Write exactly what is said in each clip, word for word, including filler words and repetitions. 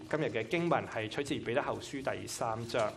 今日嘅經文係取自彼得後書第三章，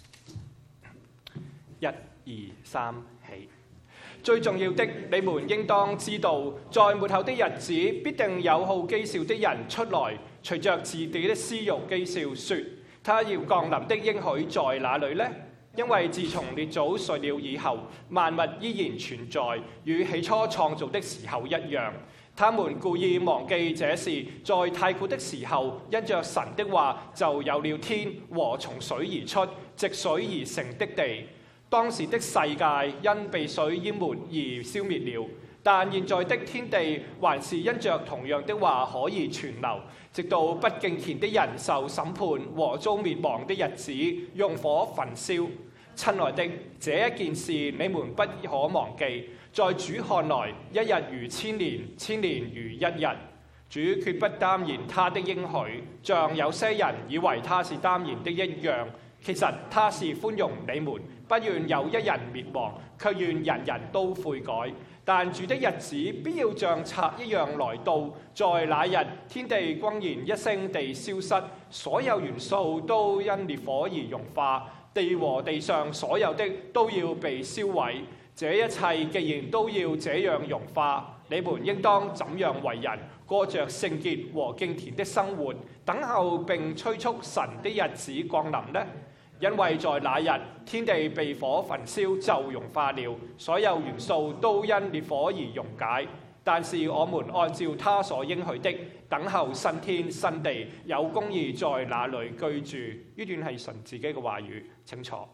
一、二、三起。最重要的，你們應當知道，在末後的日子，必定有好譏笑的人出來，隨着自己的私欲譏笑，說：他要降臨的應許在哪裏呢？因為自從列祖睡了以後，萬物依然存在，與起初創造的時候一樣。他們故意忘記這事，在太古的時候，因着神的話，就有了天和從水而出、藉水而成的地。當時的世界因被水淹沒而消滅了，但現在的天地還是因着同樣的話可以存留，直到不敬虔的人受審判和遭滅亡的日子，用火焚燒。親愛的，這一件事你們不可忘記，在主看來，一日如千年，千年如一日。主決不耽延他的應許，像有些人以為他是耽延的一樣。其實他是寬容你們，不願有一人滅亡，卻願人人都悔改。但主的日子必要像賊一樣來到，在那日天地轟然一聲地消失，所有元素都因烈火而融化，地和地上所有的都要被燒毀。這一切既然都要這樣融化，你們應當怎樣為人，過着聖潔和敬虔的生活，等候並催促神的日子降臨呢？因為在那日天地被火焚燒就融化了，所有元素都因烈火而溶解。但是我們按照他所應許的，等候新天新地，有公義在那裏居住。呢段係神自己嘅話語，請坐。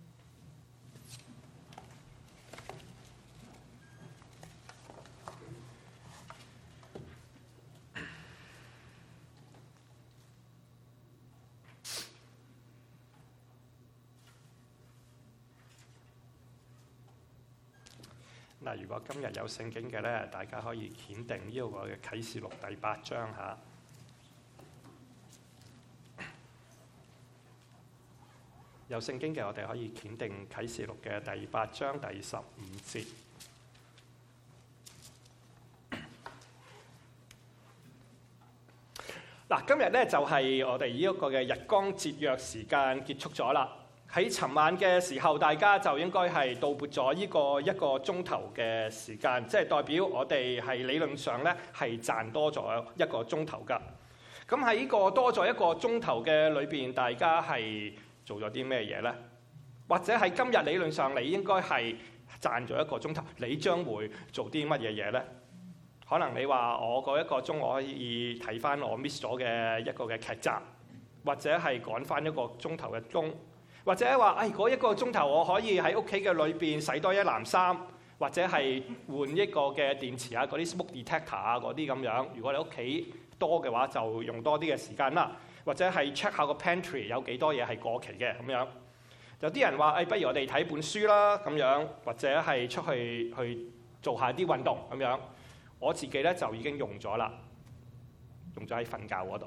嗱，如果今日有聖經嘅咧，大家可以檢定呢個嘅啟示錄第八章嚇。有聖經嘅，我哋可以檢定啟示錄嘅第八章第十五節。嗱，今日咧就係我哋呢一個嘅日光節約時間結束咗啦。喺尋晚嘅時候，大家就應該係度撥咗呢個一個鐘頭嘅時間，即係代表我哋係理論上咧係賺多咗一個鐘頭㗎。咁喺呢個多咗一個鐘頭嘅裏邊，大家係做咗啲咩嘢呢？或者係今日理論上你應該係賺咗一個鐘頭，你將會做啲乜嘢嘢呢？可能你話我嗰一個鐘我可以睇翻我 miss 咗嘅一個嘅劇集，或者係趕翻一個鐘頭嘅工。或者話，誒嗰一個鐘頭我可以喺屋企嘅裏邊洗多一籃衫，或者係換一個嘅電池啊，嗰啲 smoke detector 啊嗰啲咁樣。如果你屋企多嘅話，就用多啲嘅時間啦。或者係 check 下個 pantry 有幾多嘢係過期嘅咁樣。有啲人話，誒不如我哋睇本書啦咁樣，或者係出去去做下啲運動咁樣。我自己咧就已經用咗啦，用咗喺瞓覺嗰度。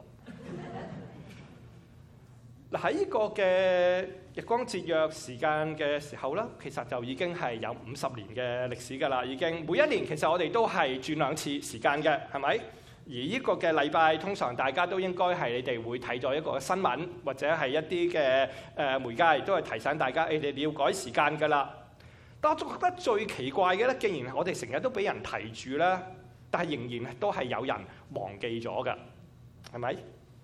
嗱，喺呢個嘅日光節約時間嘅時候啦，其實就已經係有五十年嘅歷史㗎啦。已經每一年其實我哋都係轉兩次時間嘅，係咪？而呢個嘅禮拜通常大家都應該係你哋會睇咗一個新聞，或者係一啲嘅誒媒介都係提醒大家，誒你哋要改時間㗎啦。但我覺得最奇怪嘅咧，既然我哋成日都俾人提住啦，但係仍然都係有人忘記咗㗎，係咪？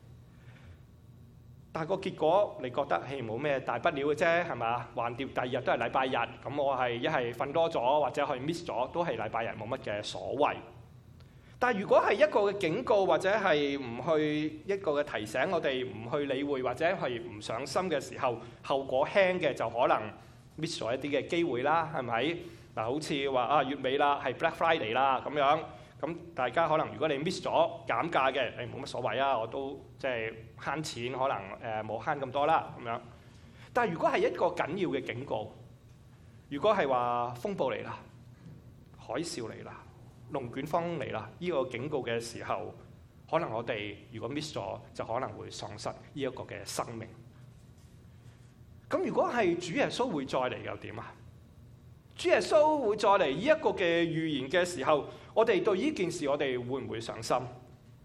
但係個結果，你覺得係冇咩大不了嘅啫，係嘛？橫掂第二日都係禮拜日，咁我係一係瞓多咗，或者係 miss 咗，都係禮拜日，冇乜嘅所謂。但係如果係一個嘅警告，或者係唔去一個嘅提醒，我哋唔去理會，或者係唔上心嘅時候，後果輕嘅就可能 miss 咗一啲嘅機會啦，係咪？嗱，好似話啊月尾啦，係 Black Friday 啦咁樣。咁大家可能如果你 miss 咗減價嘅，誒冇乜所謂啊，我都即係慳錢，可能誒冇慳咁多啦咁樣。但係如果係一個緊要嘅警告，如果係話風暴嚟啦、海嘯嚟啦、龍捲風嚟啦，呢個警告嘅時候，可能我哋如果 miss 咗，就可能會喪失呢一個嘅生命。咁如果係主耶穌會再嚟又點啊？主耶穌會再嚟呢一個嘅預言嘅時候，我哋對呢件事我哋會唔會上心？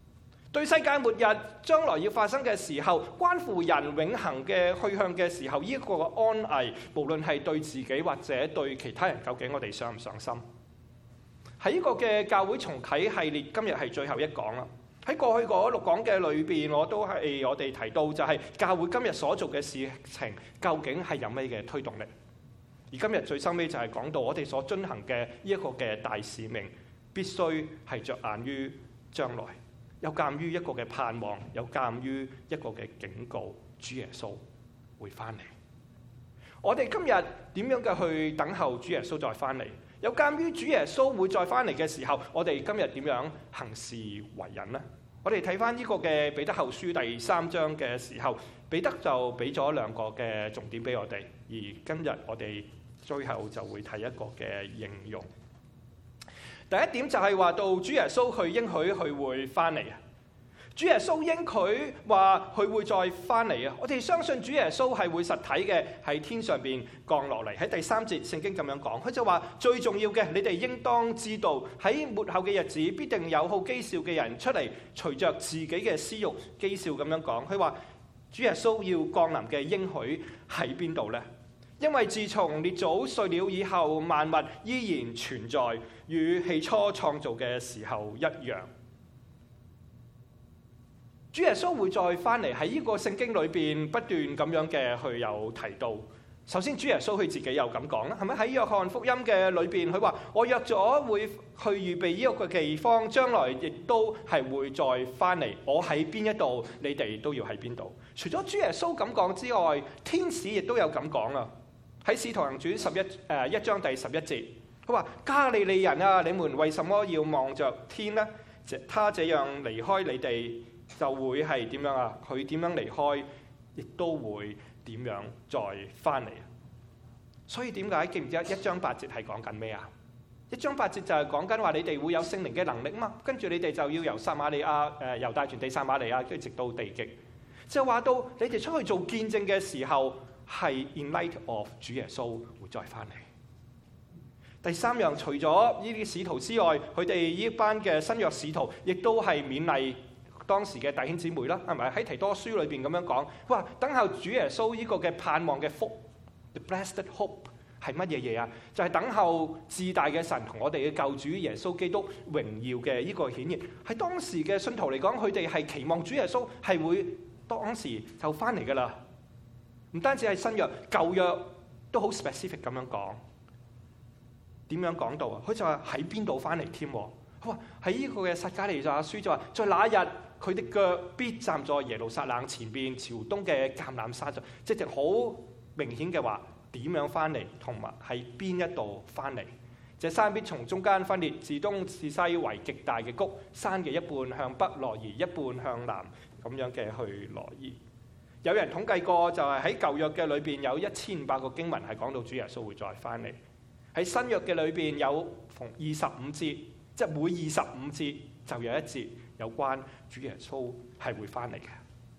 對世界末日將來要發生嘅時候，關乎人永恆嘅去向嘅時候，呢、這、一個安危，無論係對自己或者對其他人，究竟我哋上唔上心？喺呢個嘅教會重啟系列，今日係最後一講啦。喺過去嗰六講嘅裏邊，我都係我哋提到就係教會今日所做嘅事情，究竟係有咩嘅推動力？而今日最收尾就係講到我哋所遵行嘅呢一個嘅大使命，必須係着眼於將來。有鑑於一個嘅盼望，有鑑於一個嘅警告，主耶穌會翻嚟。我哋今日點樣嘅去等候主耶穌再翻嚟？有鑑於主耶穌會再翻嚟嘅時候，我哋今日點樣行事為人呢？我哋睇翻呢個嘅彼得後書第三章嘅時候，彼得就俾咗兩個嘅重點俾我哋，而今日我哋最後就會睇一個嘅應用。第一點就係話到主耶穌佢應許佢會翻嚟啊！主耶穌應許話佢會再翻嚟啊！我哋相信主耶穌係會實體嘅喺天上邊降落嚟。喺第三節聖經咁樣講，佢就話最重要嘅，你哋應當知道喺末後嘅日子必定有好譏笑嘅人出嚟，隨着自己嘅私欲譏笑咁樣講。佢話主耶穌要降臨嘅應許喺邊度呢？因為自從列祖睡了以後，萬物依然存在，與起初創造嘅時候一樣。主耶穌會再翻嚟，喺呢個聖經裏邊不斷咁樣嘅去有提到。首先主耶穌佢自己又咁講啦，係咪？喺約翰福音嘅裏邊，佢話我約咗會去預備呢個地方，將來亦都係會再翻嚟。我喺邊一度，你哋都要喺邊度。除咗主耶穌咁講之外，天使亦都有咁講啊。喺使徒行傳十一誒一章第十一節，佢話加利利人啊，你們為什麼要望着天呢？他這樣離開你哋，就會係點樣啊？佢點樣離開，亦都會點樣再翻嚟。所以點解記唔記得一章八節係講緊咩啊？一章八節就係講緊話你哋會有聖靈嘅能力嘛，跟住你哋就要由撒瑪利亞誒猶大全地撒瑪利亞，跟住直到地極，就話到你哋出去做見證嘅時候，係 in light of 主耶穌會再翻嚟。第三樣，除咗呢啲使徒之外，佢哋呢班嘅新約使徒，亦都係勉勵當時嘅弟兄姊妹啦，係咪？喺提多書裏邊咁樣講，哇！等候主耶穌呢個嘅盼望嘅福 ，the blessed hope 係乜嘢嘢啊？就係、是、等候至大嘅神同我哋嘅救主耶穌基督榮耀嘅呢個顯現。喺當時嘅信徒嚟講，佢哋係期望主耶穌係會當時就翻嚟噶啦。唔單止係新約，舊約都好 specific 咁樣講。點樣講到啊？佢就話喺邊度翻嚟添？佢話喺呢個嘅撒迦利亞書就話，在那一日佢的腳必站在耶路撒冷前邊朝東嘅橄欖山上，即係好明顯嘅話，點樣翻嚟同埋喺邊一度翻嚟？這山必從中間分裂，自東至西為極大嘅谷，山嘅一半向北挪移，一半向南咁樣嘅去挪移。有人統計過，就係喺舊約嘅裏邊有一千五百個經文係講到主耶穌會再翻嚟。喺新約嘅裏邊有逢二十五節，即係每二十五節就有一節有關主耶穌係會翻嚟嘅。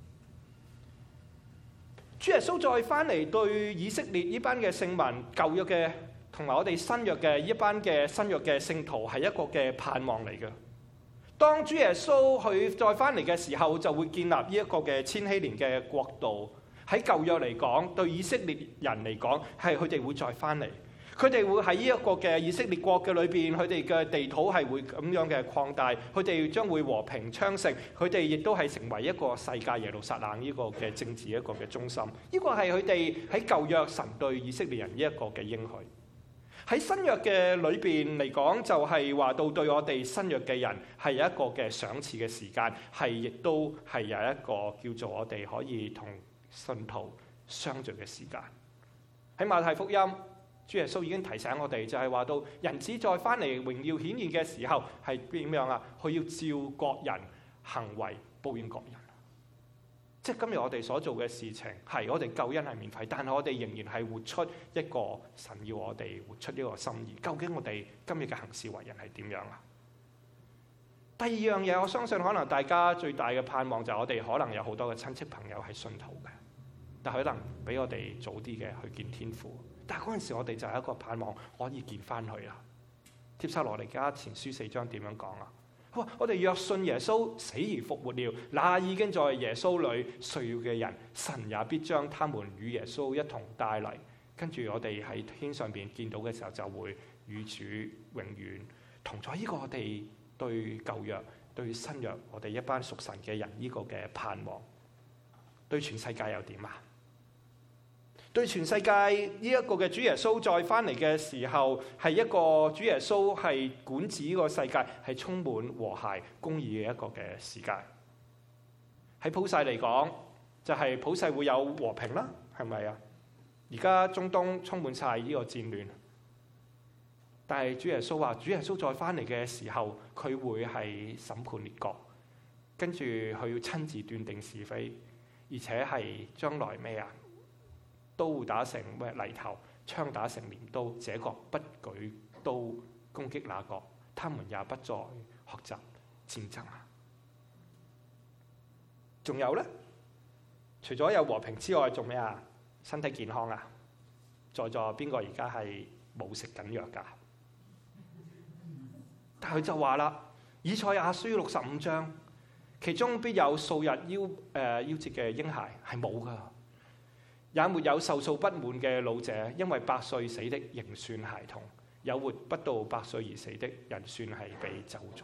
主耶穌再翻嚟，對以色列呢班嘅聖民，舊約嘅同埋我哋新約嘅呢班嘅新約嘅聖徒係一個嘅盼望嚟嘅。當主耶穌佢再翻嚟嘅時候，就會建立呢一個嘅千禧年嘅國度。喺舊約嚟講，對以色列人嚟講，係佢哋會再翻嚟。佢哋會喺呢一個嘅以色列國嘅裏邊，佢哋嘅地土係會咁樣嘅擴大，佢哋將會和平昌盛，佢哋亦都係成為一個世界耶路撒冷呢個嘅政治一個嘅中心。呢個係佢哋喺舊約神對以色列人呢一個嘅應許。喺新約嘅裏邊嚟講，就係話到對我哋新約嘅人係有一個嘅賞賜嘅時間，係亦都係有一個叫做我哋可以同信徒相聚嘅時間。喺馬太福音，主耶穌已經提醒我哋，就係話到人子再翻嚟榮耀顯現嘅時候係點樣啊？佢要照各人行為報應各人。即係今日我哋所做嘅事情，係我哋救恩係免費，但係我哋仍然係活出一個神要我哋活出一個心意。究竟我哋今日嘅行事為人係點樣啊？第二樣嘢，我相信可能大家最大嘅盼望就係我哋可能有好多嘅親戚朋友係信徒嘅，但可能比我哋早啲嘅去見天父。但係嗰陣時我哋就係一個盼望可以見翻佢啦。帖撒羅尼迦前書四章點樣講啊？ 佢話我哋若信耶穌死而復活了，那已經在耶穌裏睡了嘅人，神也必將他們與耶穌一同帶嚟。跟住我哋喺天上邊見到嘅時候，就會與主永遠同在。呢個我哋對舊約、對新約，我哋一班屬神嘅人呢個嘅盼望，對全世界又點啊？對全世界呢一個嘅主耶穌再翻嚟嘅時候，係一個主耶穌係管治呢個世界，係充滿和諧公義嘅一個嘅時間。喺普世嚟講，就係、是、普世會有和平啦，係咪啊？而家中東充滿晒呢個戰亂，但係主耶穌話，主耶穌再翻嚟嘅時候，佢會係審判列國，跟住佢要親自斷定是非，而且係將來咩啊？刀打成咩犁頭，槍打成鐮刀，這國不舉刀攻擊那國，他們也不再學習戰爭啊！仲有咧，除咗有和平之外，仲咩啊？身體健康啊！在座邊個而家係冇食緊藥㗎？但係佢就話啦，以賽亞書六十五章，其中必有數日夭誒夭折嘅嬰孩，係冇㗎，也沒有壽數不滿嘅老者，因為百歲死的仍算孩童，有活不到百歲而死的人算係被咒詛。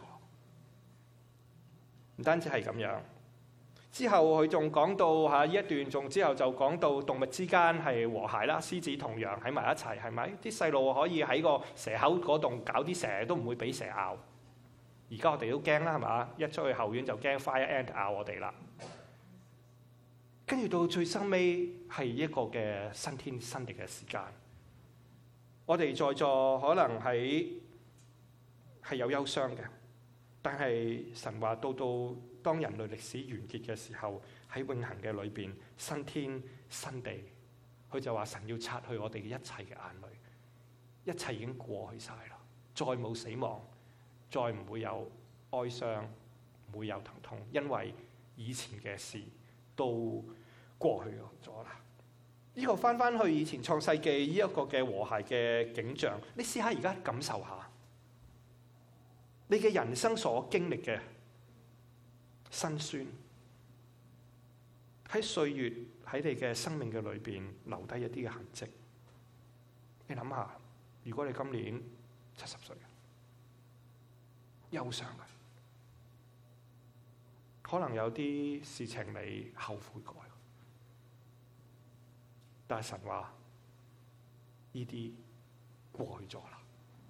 唔單止係咁樣。之後佢仲講到嚇呢一段，仲之後就講到動物之間係和諧啦，獅子同羊喺埋一齊，係咪？啲細路可以喺個蛇口嗰度搞啲蛇，都唔會俾蛇咬。而家我哋都驚啦，係嘛？一出去後院就驚 fire ant 咬我哋啦。跟住到最收尾係一個嘅新天新地嘅時間，我哋在座可能喺係有憂傷嘅，但係神話到到。當人類歷史完結嘅時候，喺永恆嘅裏邊，新天新地，佢就話神要擦去我哋嘅一切嘅眼淚，一切已經過去晒啦，再冇死亡，再唔會有哀傷，唔會有疼痛，因為以前嘅事都過去咗啦。呢、這個翻翻去以前創世記呢一個嘅和諧嘅景象，你試下而家感受下，你嘅人生所經歷嘅辛酸，喺歲月喺你嘅生命嘅裏邊留低一啲嘅痕跡。你諗下，如果你今年七十歲，憂傷嘅，可能有啲事情你後悔過，但係神話呢啲過去咗啦。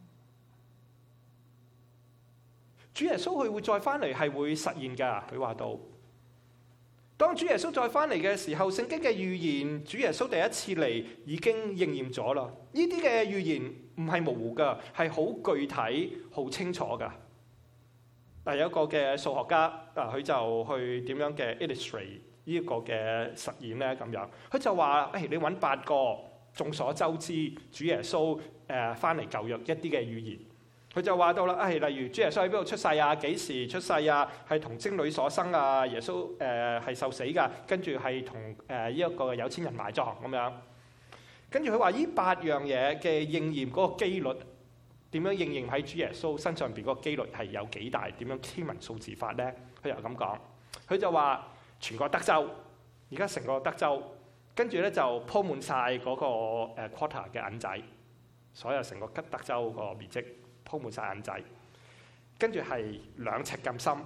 主耶穌佢會再翻嚟，係會實現㗎。佢話到，當主耶穌再翻嚟嘅時候，聖經嘅預言，主耶穌第一次嚟已經應驗咗啦。呢啲嘅預言唔係模糊㗎，係好具體、好清楚㗎。但有一個嘅數學家啊，佢就去點樣嘅 illustrate 呢一個嘅實驗咧咁樣。佢就話：誒、哎，你揾八個眾所周知主耶穌誒翻嚟舊約一啲嘅預言。佢就話到啦，誒、哎，例如主耶穌喺邊度出世啊？幾時出世啊？係同精女所生啊？耶穌誒係受死㗎，跟住係同誒呢一個有錢人埋葬咁樣。跟住佢話：呢八樣嘢嘅應驗嗰個機率點樣應驗喺主耶穌身上邊嗰個機率係有幾大？點樣天文數字法咧？佢又咁講，佢就話全個德州，而家成個德州，跟住咧就鋪滿晒嗰個誒 quarter 嘅銀仔，所有成個吉德州個面積。鋪滿晒銀仔，跟住係兩尺咁深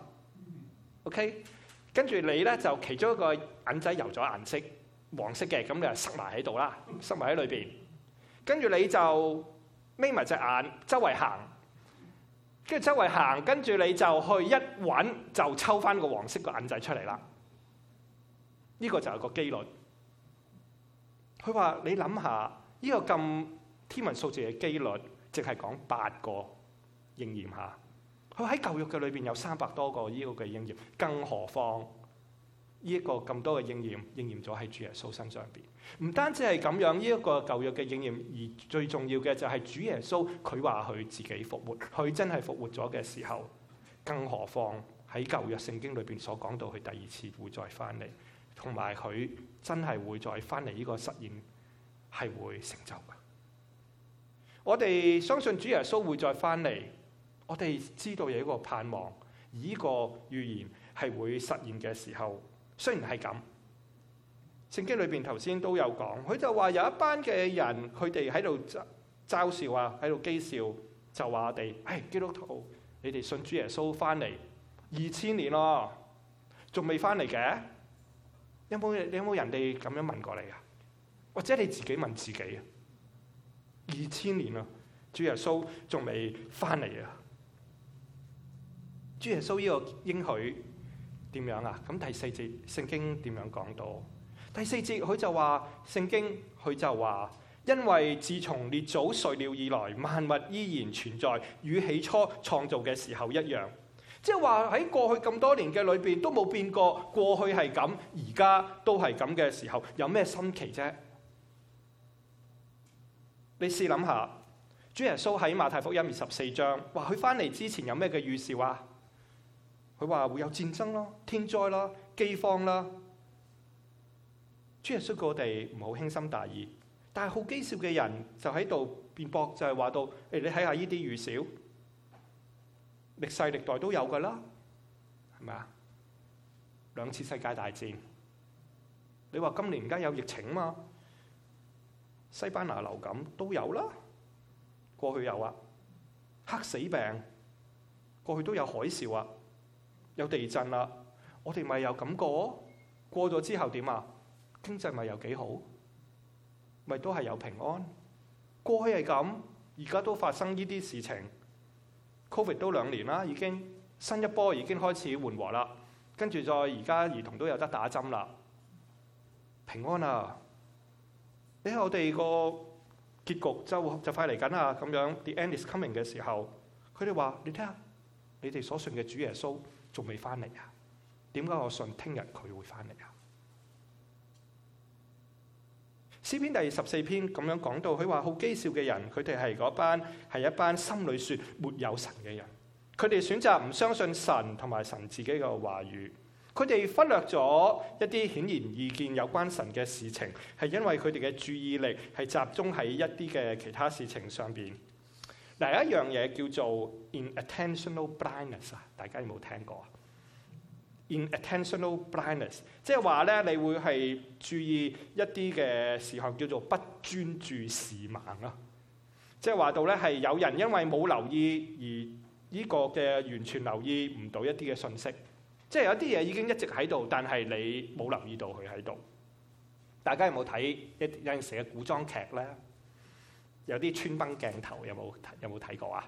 ，OK， 跟住你咧就其中一個銀仔油咗顏色，黃色嘅，咁你就塞埋喺度啦，塞埋喺裏邊，跟住你就眯埋隻眼，周圍行，跟住周圍行，跟住你就去一揾就抽翻個黃色個銀仔出嚟啦，呢、這個就係個機率。佢話你諗下，呢、這個咁天文數字嘅機率。淨係講八個應驗下，佢喺舊約嘅裏邊有三百多個呢個嘅應驗，更何況呢一個咁多嘅應驗應驗咗喺主耶穌身上邊。唔單止係咁樣，呢一個舊約嘅應驗，而最重要嘅就係主耶穌佢話佢自己復活，佢真係復活咗嘅時候，更何況喺舊約聖經裏邊所講到佢第二次會再翻嚟，同埋佢真係會再翻嚟，呢個實現係會成就嘅。我哋相信主耶穌會再翻嚟，我哋知道有一個盼望， 呢個預言係會實現嘅時候，雖然係咁，聖經裏邊頭先都有講，佢就話有一班嘅人，佢哋喺度嘲笑啊，喺度譏笑，就話我哋，唉，基督徒，你哋信主耶穌翻嚟二千年咯，仲未翻嚟嘅？有冇有冇人哋咁樣問過你啊？或者你自己問自己啊？二千年啦，主耶穌仲未翻嚟啊？主耶穌呢個應許點樣啊？咁第四節聖經點樣講到？第四節佢就話，聖經佢就話，因為自從列祖睡了以來，萬物依然存在，與起初創造嘅時候一樣。即係話喺過去咁多年嘅裏邊都冇變過，過去係咁，而家都係咁嘅時候，有咩新奇啫？你試諗下，主耶穌喺馬太福音二十四章話佢翻嚟之前有咩嘅預兆啊？佢話會有戰爭啦、天災啦、饑荒啦。主耶穌叫我哋唔好輕心大意，但係好譏笑嘅人就喺度辯駁，就係話到：誒，你睇下呢啲預兆。歷世歷代都有噶啦，係咪啊？兩次世界大戰，你話今年而家有疫情嘛？西班牙流感都有啦，過去有啊。黑死病過去都有海嘯啊，有地震啦。我哋咪有咁過，過咗之後點啊？經濟咪有幾好，咪都係有平安。過去係咁，而家都發生呢啲事情。Covid 都兩年啦，已經新一波已經開始緩和啦，跟住再而家兒童都有得打針啦，平安啊！你睇我哋個結局就就快嚟緊啦，咁樣 The end is coming 嘅時候，佢哋話：你睇下，你哋所信嘅主耶穌仲未翻嚟啊？點解我信聽日佢會翻嚟啊？詩篇第十四篇咁樣講到，佢話好譏笑嘅人，佢哋係嗰班係一班心裏說沒有神嘅人，佢哋選擇唔相信神同埋神自己嘅話語，佢哋忽略咗一啲顯然易見有關神嘅事情，係因為佢哋嘅注意力係集中喺一啲嘅其他事情上邊。嗱，有一樣嘢叫做 inattentional blindness 啊，大家有冇聽過啊？Inattentional blindness， 即係話咧，你會係注意一啲嘅事項，叫做不專注視盲啊。即係話到咧，係有人因為冇留意而呢個嘅完全留意唔到一啲嘅信息。即係有啲嘢已經一直喺度，但係你冇留意到佢喺度。大家有冇睇一有陣時嘅古裝劇咧？有啲穿崩鏡頭，有冇有冇睇過啊？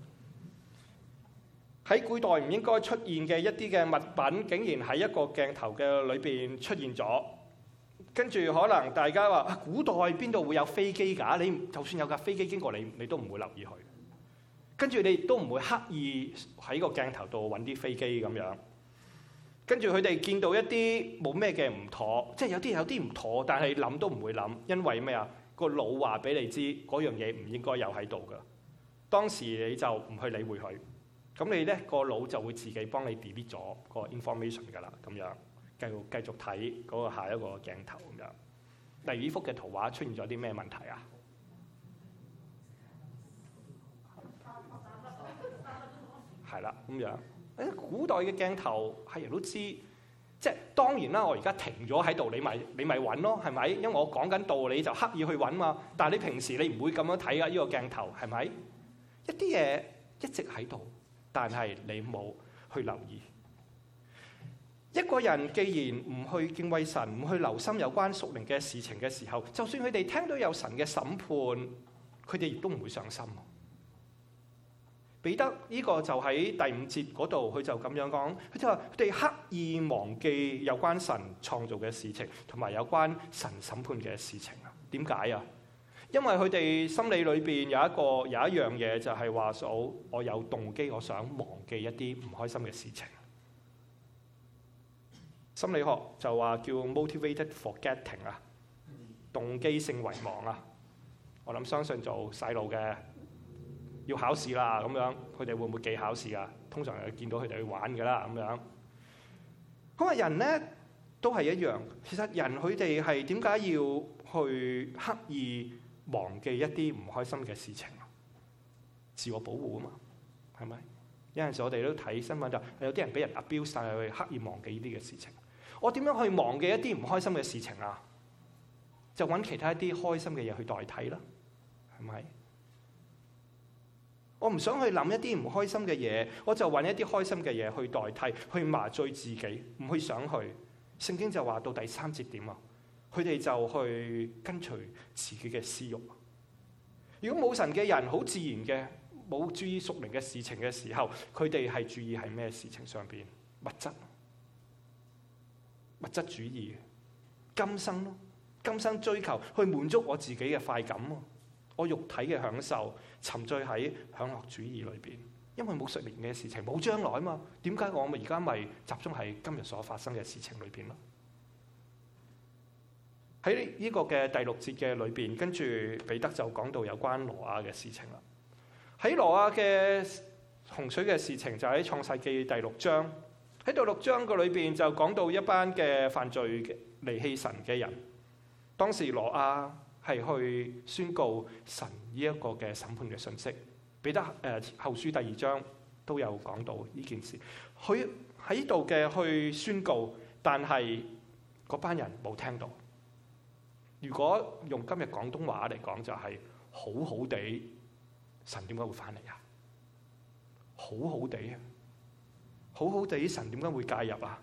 喺古代唔應該出現嘅一啲嘅物品，竟然喺一個鏡頭嘅裏邊出現咗。跟住可能大家話：古代邊度會有飛機㗎？你就算有架飛機經過你，你都唔會留意佢。跟住你亦都唔會刻意喺個鏡頭度揾啲飛機咁樣。跟住佢哋見到一啲冇咩嘅唔妥，即係有啲有啲唔妥，但係諗都唔會諗，因為咩啊？個腦話俾你知嗰樣嘢唔應該有喺度㗎。當時你就唔去理會佢。咁你咧個腦就會自己幫你 delete 咗個 information 㗎啦，咁樣繼續繼續睇嗰個下一個鏡頭咁樣。例如呢幅嘅圖畫出現咗啲咩問題啊？係啦，咁樣。誒，古代嘅鏡頭係人都知，即係當然啦。我而家停咗喺度，你咪你咪揾咯，係咪？因為我講緊道理就刻意去揾嘛。但係你平時你唔會咁樣睇㗎，呢個鏡頭係咪？一啲嘢一直喺度。但係你冇去留意，一個人既然唔去敬畏神，唔去留心有關屬靈嘅事情嘅時候，就算佢哋聽到有神嘅審判，佢哋亦都唔會上心。彼得呢個就喺第五節嗰度，佢就咁樣講，佢就話佢哋刻意忘記有關神創造嘅事情，同埋有關神審判嘅事情啊？點解啊？因為佢哋心理裏邊有一個有一樣嘢，就係話數我有動機，我想忘記一啲唔開心嘅事情。心理學就話叫 motivated forgetting 啊，動機性遺忘啊。我諗相信做細路嘅要考試啦，咁樣佢哋會唔會記考試啊？通常係見到佢哋去玩㗎啦，咁樣。咁啊，人咧都係一樣。其實人佢哋係點解要去刻意忘記一啲唔開心嘅事情啊？自我保護啊嘛，係咪？ 有陣時我哋都睇新聞，就有啲人俾人 abuse， 但係去刻意忘記呢啲嘅事情。我點樣去忘記一啲唔開心嘅事情啊？就揾其他一啲開心嘅嘢去代替啦，係咪？我唔想去諗一啲唔開心嘅嘢，我就揾一啲開心嘅嘢去代替，去麻醉自己，唔去想去。聖經就話到第三節點啊，佢哋就去跟隨自己嘅私慾。如果冇神嘅人，好自然嘅冇注意屬靈嘅事情嘅時候，佢哋係注意係咩事情上邊？物質、物質主義、今生咯。今生追求去滿足我自己嘅快感，我肉體嘅享受，沉醉喺享樂主義裏邊。因為冇屬靈嘅事情，冇將來啊嘛。點解我咪而家咪集中喺今日所發生嘅事情裏邊咯？喺呢個嘅第六節嘅裏邊，跟住彼得就講到有關挪亞嘅事情啦。喺挪亞嘅洪水嘅事情，就喺創世記第六章。喺第六章個裏邊就講到一班嘅犯罪離棄神嘅人。當時挪亞係去宣告神呢一個嘅審判嘅信息，彼得誒後書第二章都有講到呢件事。佢喺度嘅去宣告，但係嗰班人冇聽到。如果用今日廣東話嚟講，就係好好地，神點解會翻嚟啊？好好地啊，好好地，神點解會介入啊？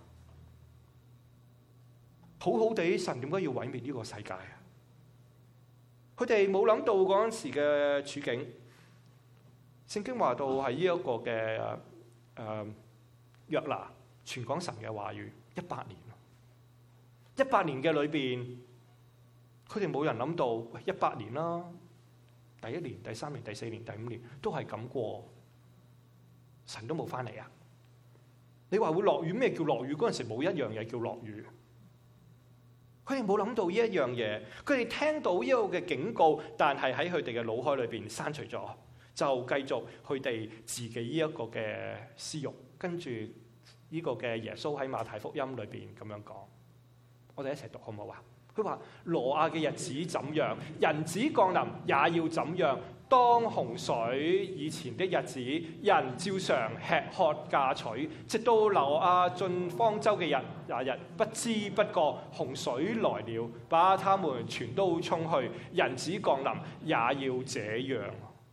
好好地，神點解要毀滅呢個世界啊？佢哋冇諗到嗰陣時嘅處境。聖經話到係呢一個嘅誒、呃、約拿傳講神嘅話語一百年，一百年嘅裏邊，佢哋冇人諗到喂一百年啦，第一年、第三年、第四年、第五年都係咁過，神都冇翻嚟啊！你話會落雨，咩叫落雨？嗰陣時冇一樣嘢叫落雨。佢哋冇諗到呢一樣嘢，佢哋聽到呢個嘅警告，但係喺佢哋嘅腦海裏邊刪除咗，就繼續佢哋自己呢一個嘅私慾。跟住呢個嘅耶穌喺馬太福音裏邊咁樣講，我哋一齊讀好唔好啊？佢話挪亞嘅日子怎樣，人子降臨也要怎樣。當洪水以前的日子，人照常吃喝嫁娶，直到挪亞進方舟嘅日那日，不知不覺洪水來了，把他們全都沖去。人子降臨也要這樣。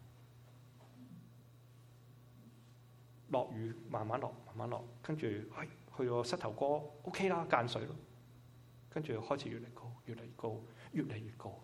落雨慢慢落，慢慢落，跟住去去個膝頭哥 OK 啦，間水咯，跟住開始越嚟高，越嚟高，越嚟越高。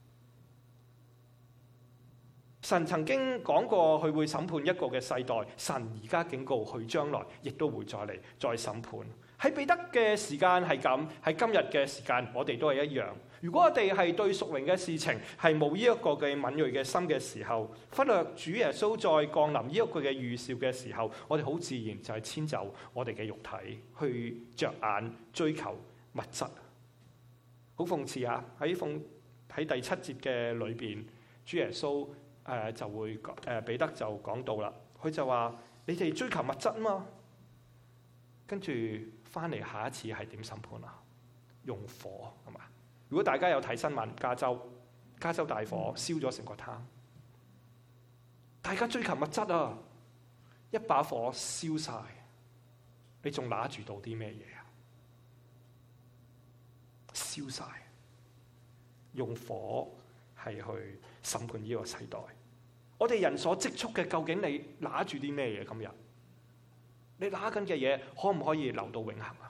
神曾經講過佢會審判一個嘅世代，神而家警告佢將來亦都會再嚟再審判。喺彼得嘅時間係咁，喺今日嘅時間我哋都係一樣。如果我哋係對屬靈嘅事情係冇呢一個嘅敏銳嘅心嘅時候，忽略主耶穌再降臨呢一個嘅預兆嘅時候，我哋好自然就係遷就我哋嘅肉體，去着眼追求物質。好諷刺啊！喺諷喺第七節嘅裏邊，主耶穌。誒、呃、就會誒彼得就講到啦，佢就話：你哋追求物質啊嘛，跟住翻嚟下一次係點審判啊？用火係嘛？如果大家有睇新聞，加州加州大火燒咗成個灘，大家追求物質啊，一把火燒晒，你仲拿住到啲咩嘢啊？燒晒，用火係去審判呢個世代。我哋人所積蓄嘅，究竟你拿住啲咩嘢？今日你拿緊嘅嘢，可唔可以留到永恆啊？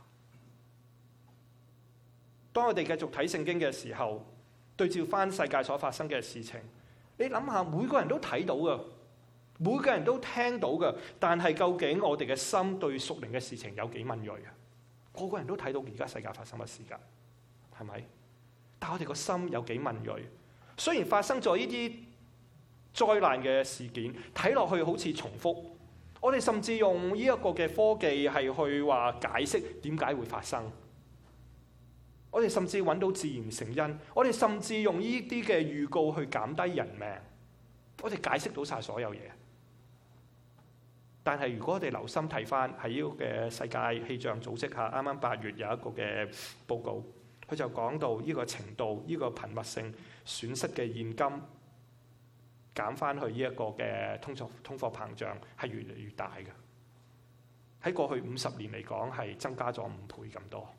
當我哋繼續睇聖經嘅時候，對照翻世界所發生嘅事情，你諗下，每個人都睇到㗎，每個人都聽到㗎，但係究竟我哋嘅心對屬靈嘅事情有幾敏銳啊？個個人都睇到而家世界發生嘅事㗎，係咪？但係我哋個心有幾敏銳？雖然發生咗呢啲災難嘅事件，睇落去好似重複，我哋甚至用呢一個嘅科技係去話解釋點解會發生，我哋甚至揾到自然成因，我哋甚至用呢啲嘅預告去減低人命，我哋解釋到晒所有嘢。但係如果我哋留心睇翻喺呢個嘅世界氣象組織下，啱啱八月有一個嘅報告，佢就講到呢個程度，呢個頻密性損失嘅現金減翻去呢一個嘅通貨通貨膨脹係越嚟越大嘅。 喺過去五十年嚟講係增加咗五倍咁多。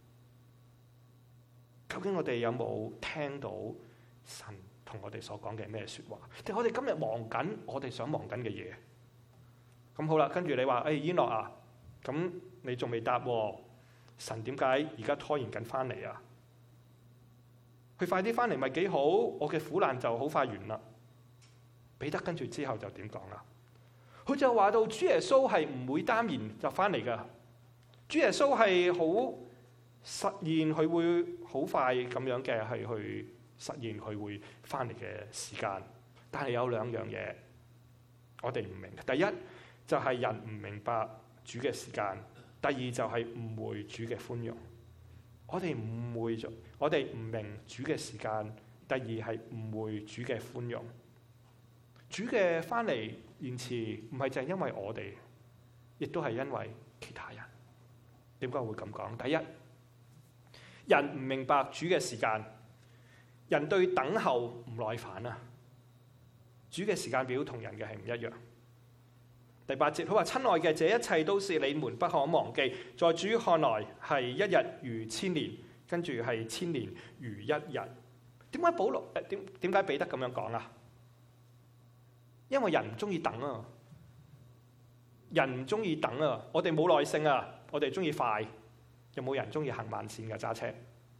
究竟我哋有冇聽到神同我哋所講嘅咩說話？定我哋今日忙緊我哋想忙緊嘅嘢？咁好啦，跟住你話誒，以諾啊，咁你仲未答喎？神點解而家拖延緊翻嚟啊？佢快啲翻嚟咪幾好？我嘅苦難就好快完啦。彼得跟住之後就點講啊？佢就話到主耶穌係唔會耽延就翻嚟噶。主耶穌係好實現佢會好快咁樣嘅係去實現佢會翻嚟嘅時間。但係有兩樣嘢我哋唔明。第一就係人唔明白主嘅時間，第二就係誤會主嘅寬容。我哋誤會咗，我哋唔明主嘅時間，第二係誤會主嘅寬容。主嘅翻嚟延遲唔係淨係因為我哋，亦都係因為其他人。點解會咁講？第一，人唔明白主嘅時間，人對等候唔耐煩啊。主嘅時間表同人嘅係唔一樣。第八節佢話：親愛嘅，這一切都是你們不可忘記，在主看來係一日如千年，跟住係千年如一日。點解保羅誒點點解彼得咁樣講啊？因為人唔中意等啊，人唔中意等啊，我哋冇耐性啊，我哋中意快。有冇人中意行慢線嘅揸車？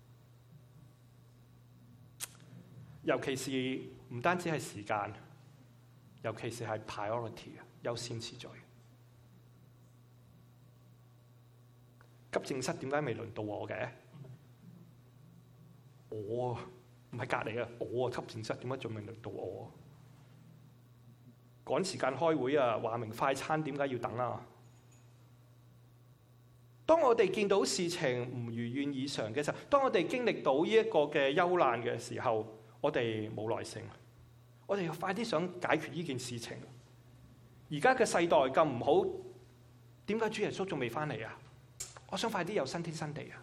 尤其是唔單止係時間，尤其是係 priority 啊。優先次序。急症室點解未輪到我嘅？我唔係隔離啊，我啊急症室點解仲未輪到我？趕時間開會啊，話明快餐點解要等啊？當我哋見到事情唔如願以償嘅時候，當我哋經歷到呢一個嘅憂難嘅時候，我哋冇耐性，我哋要快啲想解決呢件事情。而家嘅世代咁唔好，點解主耶穌仲未翻嚟啊？我想快啲有新天新地啊！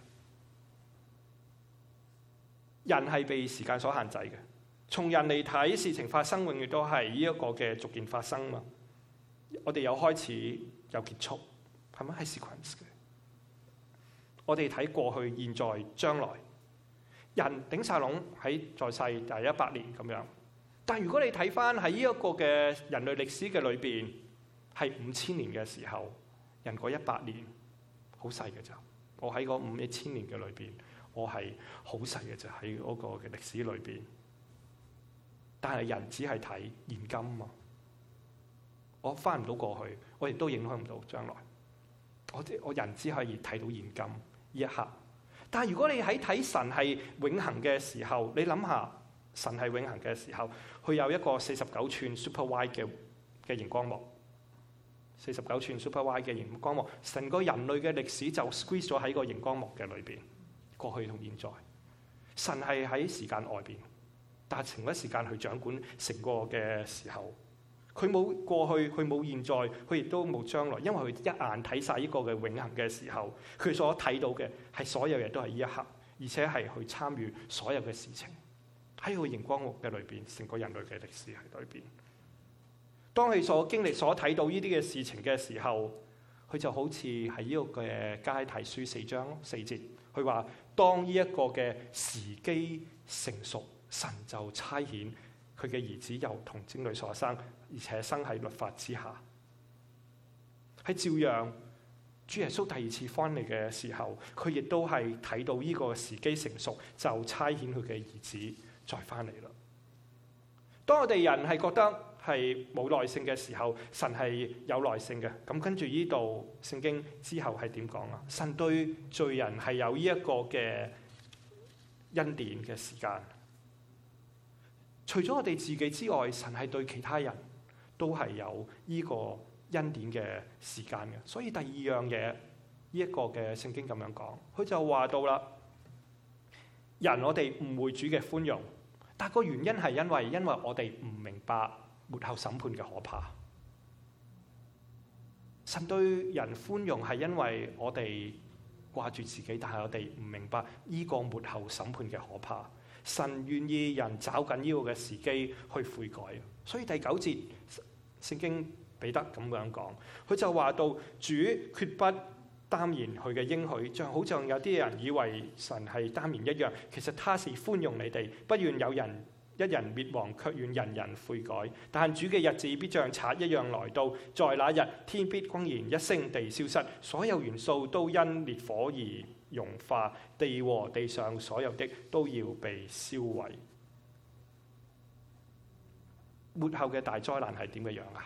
人係被時間所限制嘅，從人嚟睇，事情發生永遠都係呢一個嘅逐漸發生嘛。我哋有開始有結束，係咪係 sequence 嘅？我哋睇過去、現在、將來，人頂晒籠喺在世就係一百年咁樣。但如果你睇翻喺呢一個嘅人類歷史嘅裏邊，係五千年嘅時候，人嗰一百年好細嘅咋。我喺嗰五一千年嘅裏邊，我係好細嘅咋，喺嗰個嘅歷史裏邊。但係人只係睇現今啊，我翻唔到過去，我亦都影響唔到將來。我我人只可以睇到現今呢一刻。但係如果你喺睇神係永恆嘅時候，你諗下。神係永恆嘅時候，佢有一個四十九寸 super wide 嘅嘅熒光幕，四十九寸 super wide 嘅熒光幕，成個人類嘅歷史就 squeeze 咗喺個熒光幕嘅裏邊，過去同現在。神係喺時間外邊，但係同一時間去掌管成個嘅時候，佢冇過去，佢冇現在，佢亦都冇將來，因為佢一眼睇晒呢個嘅永恆嘅時候，佢所睇到嘅係所有嘢都係呢一刻，而且係去參與所有嘅事情。喺個熒光幕嘅裏邊，成個人類嘅歷史喺裏邊。當佢所經歷、所睇到呢啲嘅事情嘅時候，佢就好似係呢個嘅加拉太書四章四節，佢話：當呢一個嘅時機成熟，神就差遣佢嘅兒子由童貞女所生，而且生喺律法之下。喺照樣，主耶穌第二次翻嚟嘅時候，佢亦都係睇到呢個時機成熟，就差遣佢嘅兒子。再翻嚟啦！當我哋人係覺得係冇耐性嘅時候，神係有耐性嘅。咁跟住呢度聖經之後係點講啊？神對罪人係有呢一個嘅恩典嘅時間。除咗我哋自己之外，神係對其他人都係有呢個恩典嘅時間嘅。所以第二樣嘢，呢一個嘅聖經咁樣講，佢就話到啦。人我哋誤會主嘅寬容，但個原因係因為因為我哋唔明白末後審判嘅可怕。神對人寬容係因為我哋掛住自己，但係我哋唔明白呢個末後審判嘅可怕。神願意人找緊呢個嘅時機去悔改，所以第九節聖經彼得咁樣講，佢就話到主決不耽延佢嘅應許，像好像有啲人以為神係耽延一樣，其實他是寬容你哋，不願有人一人滅亡，卻願人人悔改。但主嘅日子必像賊一樣來到，在那日天必轟然一聲，地消失，所有元素都因烈火而融化，地和地上所有的都要被燒毀。末後嘅大災難係點嘅樣啊？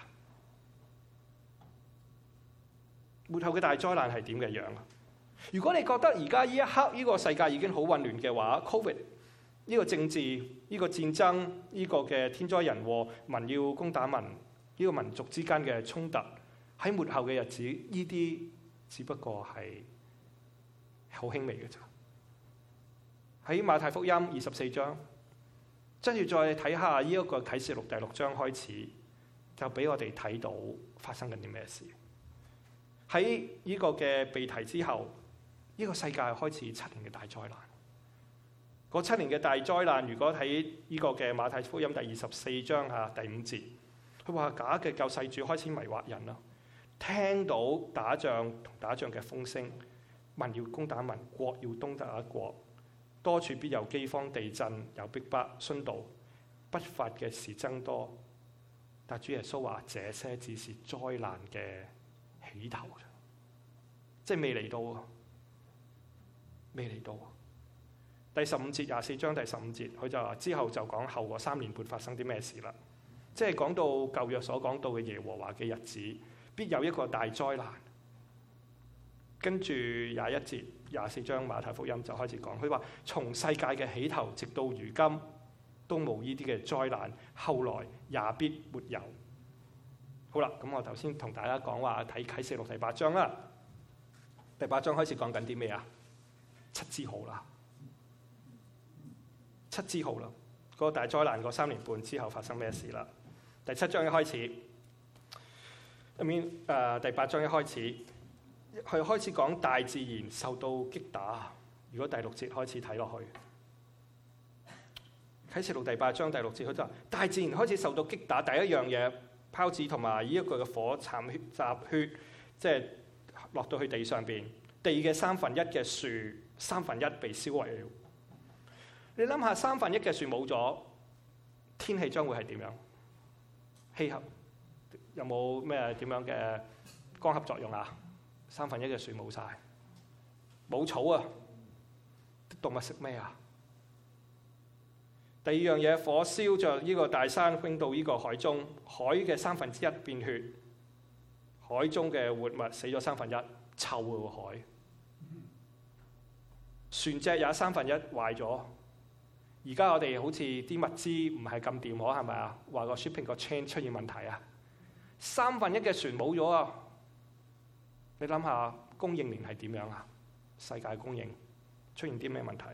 末後嘅大災難係點嘅樣啊？如果你覺得而家呢一刻呢個世界已經好混亂嘅話 ，Covid 呢個政治、呢個戰爭、呢個嘅天災人禍、民要攻打民，呢個民族之間嘅衝突，喺末後嘅日子，呢啲只不過係好輕微嘅咋。喺馬太福音二十四章，跟住再睇下呢一個啟示錄第六章開始，就俾我哋睇到發生緊啲咩事。喺呢個嘅被提之後，呢個世界開始七年嘅大災難。嗰七年嘅大災難，如果喺呢個嘅馬太福音第二十四章下第五節，佢話假嘅救世主開始迷惑人啦。聽到打仗同打仗嘅風聲，民要攻打民，國要攻打國，多處必有饑荒、地震、有逼迫、殉道，不法嘅事增多。但主耶穌話：這些只是災難嘅起頭，即係未嚟到啊，未嚟到啊。第十五節廿四章第十五節，佢就話之後就講後個三年半發生啲咩事啦。即係講到舊約所講到嘅耶和華嘅日子，必有一個大災難。跟住廿一節廿四章馬太福音就開始講，佢話從世界嘅起頭直到如今都冇呢啲嘅災難，後來也必沒有。好啦，咁我頭先同大家講話睇啟示錄第八章啦。第八章開始講緊啲咩啊？七支號啦，七支號啦。嗰個大災難個三年半之後發生咩事啦？第七章一開始，入面誒第八章一開始，佢開始講大自然受到擊打。如果第六節開始睇落去，啟示錄第八章第六節，佢就話大自然開始受到擊打。第一樣嘢，豹子同埋呢一個嘅火濺血集血，即係落到去地上邊，地嘅三分一嘅樹，三分一被燒毀了。你諗下，三分一嘅樹冇咗，天氣將會係點樣？氣候有冇咩點樣嘅光合作用啊？三分一嘅樹冇晒，冇草啊！動物食咩啊？第二樣嘢，火燒着呢個大山，傾到呢個海中，海嘅三分之一變血，海中嘅活物死咗三分一，臭嘅海。船隻也三分一壞咗。而家我哋好似啲物資唔係咁掂，可係咪啊？話個 shipping 個 chain 出現問題啊！三分一嘅船冇咗啊！你諗下供應鏈係點樣啊？世界供應出現啲咩問題？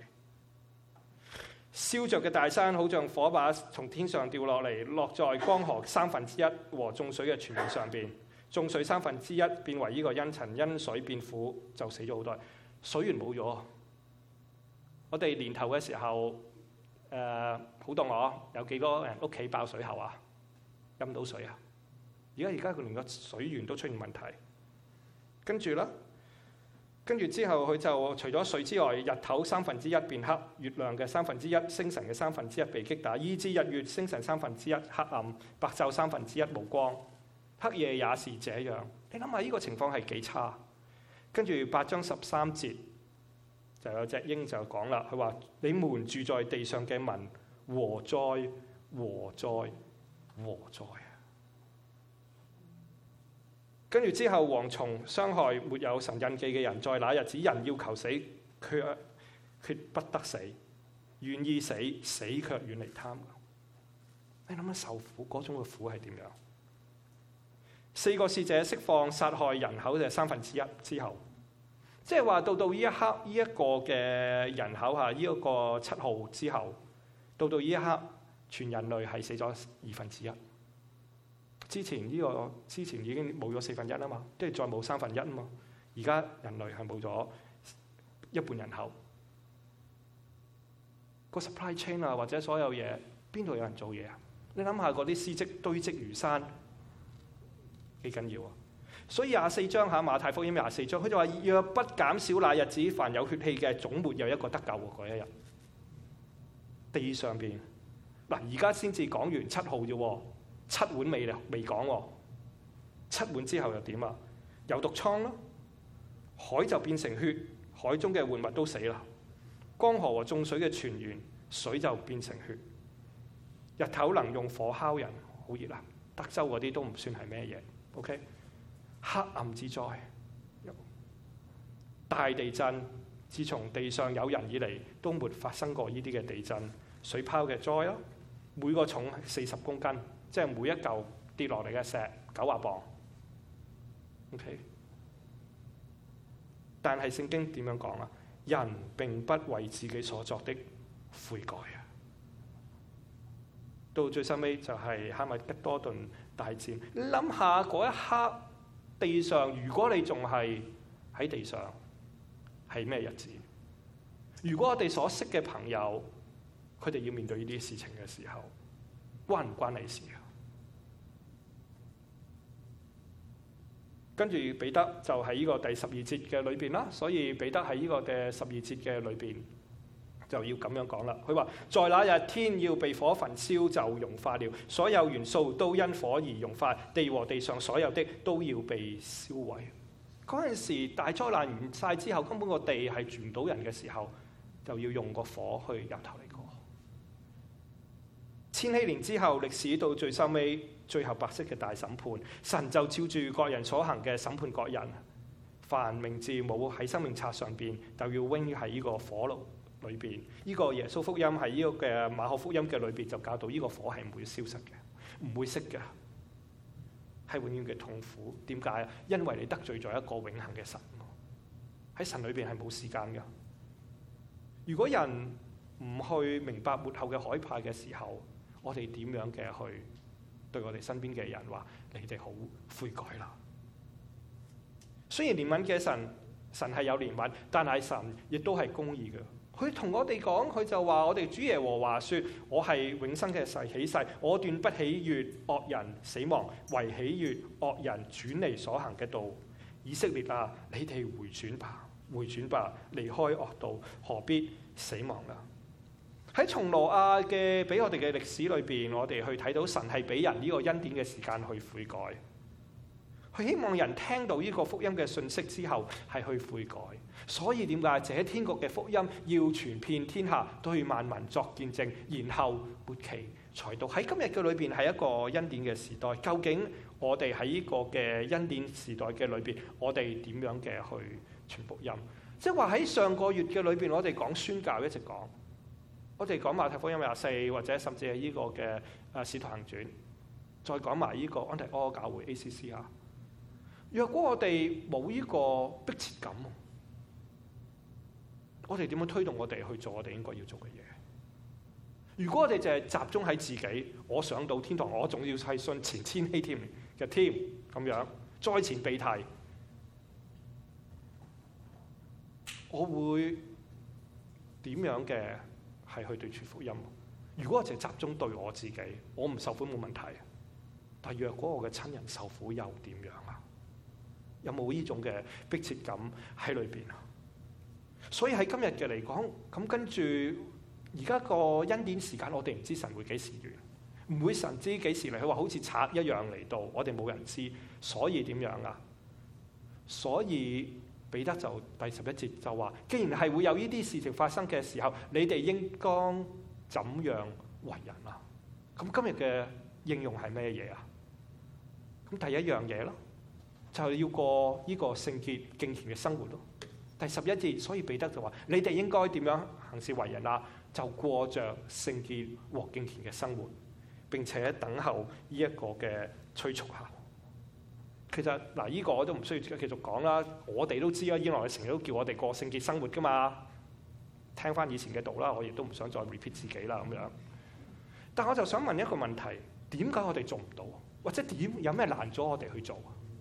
燒着嘅大山好像火把從天上掉落嚟，落在江河三分之一和眾水嘅泉源上邊。眾水三分之一變為呢個茵蔯，因水變苦，就死咗好多人。水源冇咗。我哋年頭嘅時候。誒好凍喎，有幾多人屋企爆水喉啊？飲唔到水啊！而家而家佢連個水源都出現問題。跟住啦，跟住之後佢就除咗水之外，日頭三分之一變黑，月亮嘅三分之一，星辰嘅三分之一被擊打，以致日月星辰三分之一黑暗，白晝三分之一無光，黑夜也是這樣。你諗下呢個情況係幾差？跟住八章十三節。就有隻鷹就講啦，佢話：你們住在地上嘅民，禍哉禍哉禍哉啊！跟住之後，蝗蟲傷害沒有神印記嘅人，在那日子人要求死，卻決不得死；願意死，死卻遠離他們。你諗下受苦嗰種嘅苦係點樣？四個使者釋放殺害人口嘅三分之一之後。即係話到到呢一刻，呢、這、一個嘅人口下，呢、這、一個七號之後，到到呢一刻，全人類係死咗二分之一。之前呢、這個之前已經冇咗四分一啊嘛，即係再冇三分一啊嘛。而家人類係冇咗一半人口。個 supply chain 啊，或者所有嘢，邊度有人做嘢啊？你諗下嗰啲屍跡堆積如山， 幾緊要啊！所以廿四章嚇馬太福音廿四章，佢就話：若不減少那日子，凡有血氣嘅總沒有一個得救喎。嗰一日地上邊嗱，而家先至講完七號啫，七碗未咧未講喎。七碗之後又點啊？有毒瘡咯，海就變成血，海中嘅活物都死啦。江河和眾水嘅泉源，水就變成血。日頭能用火烤人，好熱啊！德州嗰啲都唔算係咩嘢。OK， 黑暗之災，大地震，自從地上有人以嚟都沒發生過呢啲嘅地震。水泡嘅災咯，每個重四十公斤，即係每一嚿跌落嚟嘅石九啊磅。OK， 但係聖經點樣講啊？人並不為自己所作的悔改啊！到最收尾就係哈米吉多頓大戰。你諗下嗰一刻，地上如果你仲係喺地上，係咩日子？如果我哋所識嘅朋友，佢哋要面對呢啲事情嘅時候，關唔關你事啊？跟住彼得就喺呢個第十二節嘅裏邊啦，所以彼得喺呢個嘅十二節嘅裏邊就要咁樣講啦。佢話：在那日天要被火焚燒，就融化了，所有元素都因火而融化，地和地上所有的都要被燒毀。嗰陣時大災難完晒之後，根本個地係住唔到人嘅時候，就要用個火去由頭嚟過。千禧年之後，歷史到最收尾，最後白色嘅大審判，神就照住各人所行嘅審判各人。凡名字冇喺生命冊上邊，就要扔喺呢個火爐裏邊。呢、這個耶穌福音喺呢個嘅馬可福音嘅裏邊就教導呢個火係唔會消失嘅，唔會熄嘅，係永遠嘅痛苦。點解啊？因為你得罪咗一個永恆嘅神，喺神裏邊係冇時間嘅。如果人唔去明白末後嘅海派嘅時候，我哋點樣嘅去對我哋身邊嘅人話：你哋好悔改啦！雖然憐憫嘅神，神係有憐憫，但係神亦都係公義嘅。佢同我哋講，佢就話：我哋主耶和華說，我係永生嘅誓起誓，我斷不喜悅惡人死亡，唯喜悅惡人轉離所行嘅道。以色列啊，你哋回轉吧，回轉吧，離開惡道，何必死亡啊？喺從羅亞嘅俾我哋嘅歷史裏邊，我哋去睇到神係俾人呢個恩典嘅時間去悔改。佢希望人聽到呢個福音嘅信息之後係去悔改。所以點解這天國嘅福音要傳遍天下，對萬民作見證，然後末期才到。喺今日嘅裏邊係一個恩典嘅時代。究竟我哋喺呢個嘅恩典時代嘅裏邊，我哋點樣嘅去傳福音？即係話喺上個月嘅裏邊，我哋講宣教一直講。我哋講馬太福音廿四，或者甚至係呢個嘅誒使徒行傳，再講埋呢個安提阿教會 A C C 啊。若果我哋冇呢個迫切感，我哋點樣推動我哋去做我哋應該要做嘅嘢？如果我哋就係集中喺自己，我上到天堂，我仲要係信前千禧添嘅 team 咁樣，災前被提，我會點樣嘅？係去對傳福音。如果我淨係集中對我自己，我唔受苦冇問題。但若果我嘅親人受苦又點樣啊？有冇呢種嘅迫切感喺裏邊啊？所以喺今日嘅嚟講，咁跟住而家個恩典時間，我哋唔知神會幾時完，唔會神知幾時嚟。佢話好似賊一樣嚟到，我哋冇人知。所以點樣啊？所以。彼得就第十一節就話：既然係會有呢啲事情發生嘅時候，你哋應當怎樣為人啊？咁今日嘅應用係咩嘢啊？咁第一樣嘢咯，就係要過呢個聖潔敬虔嘅生活咯。第十一節，所以彼得就話：你哋應該點樣行事為人啊？就過着聖潔和敬虔嘅生活，並且等候呢一個嘅催促下。其實嗱，呢、這個我都唔需要繼續講啦。我哋都知啦，以來成日都叫我哋過聖潔生活噶嘛。聽翻以前嘅道啦，我亦都唔想再 repeat 自己啦咁樣。但我就想問一個問題：點解我哋做唔到？或者點有咩難咗我哋去做？